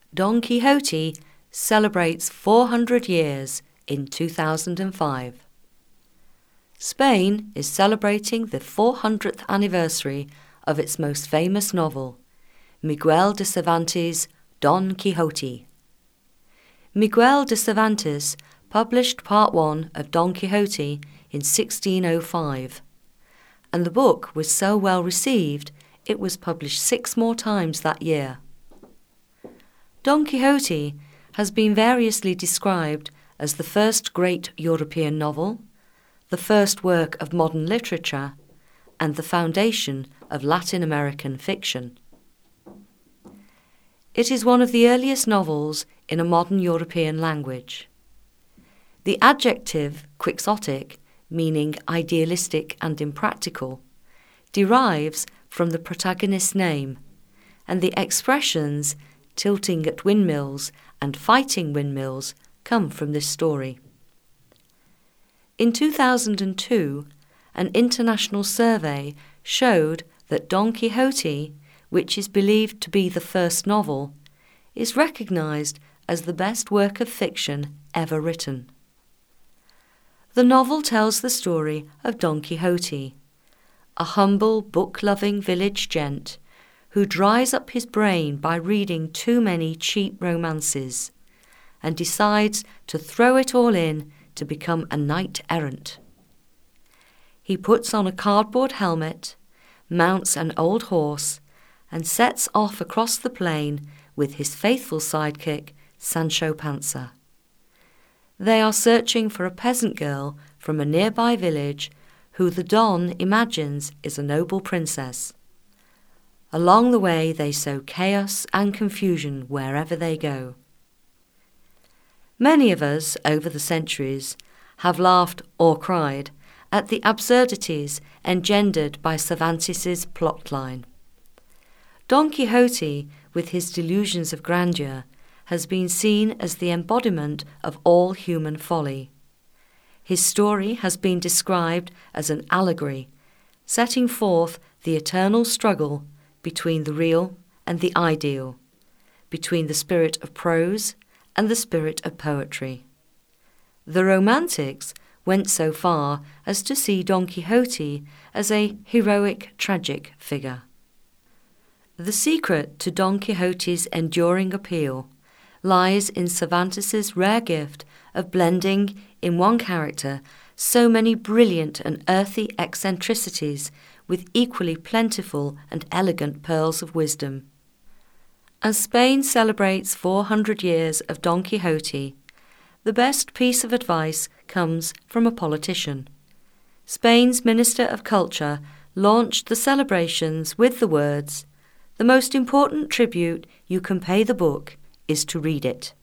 Don Quixote celebrates 400 years in 2005. Spain is celebrating the 400th anniversary of its most famous novel, Miguel de Cervantes' Don Quixote. Miguel de Cervantes published Part 1 of Don Quixote in 1605, and the book was so well received it was published 6 more times that year. Don Quixote has been variously described as the first great European novel, the first work of modern literature, and the foundation of Latin American fiction. It is one of the earliest novels in a modern European language. The adjective quixotic, meaning idealistic and impractical, derives from the protagonist's name, and the expressions tilting at windmills and fighting windmills come from this story. In 2002, an international survey showed that Don Quixote, which is believed to be the first novel, is recognized as the best work of fiction ever written. The novel tells the story of Don Quixote, a humble, book-loving village gent who dries up his brain by reading too many cheap romances and decides to throw it all in to become a knight-errant. He puts on a cardboard helmet, mounts an old horse, and sets off across the plain with his faithful sidekick, Sancho Panza. They are searching for a peasant girl from a nearby village who the Don imagines is a noble princess. Along the way they sow chaos and confusion wherever they go. Many of us, over the centuries, have laughed or cried at the absurdities engendered by Cervantes' plotline. Don Quixote, with his delusions of grandeur, has been seen as the embodiment of all human folly. His story has been described as an allegory, setting forth the eternal struggle between the real and the ideal, between the spirit of prose and the spirit of poetry. The Romantics went so far as to see Don Quixote as a heroic, tragic figure. The secret to Don Quixote's enduring appeal lies in Cervantes' rare gift of blending in one character so many brilliant and earthy eccentricities with equally plentiful and elegant pearls of wisdom. As Spain celebrates 400 years of Don Quixote, the best piece of advice comes from a politician. Spain's Minister of Culture launched the celebrations with the words, "The most important tribute you can pay the book is to read it."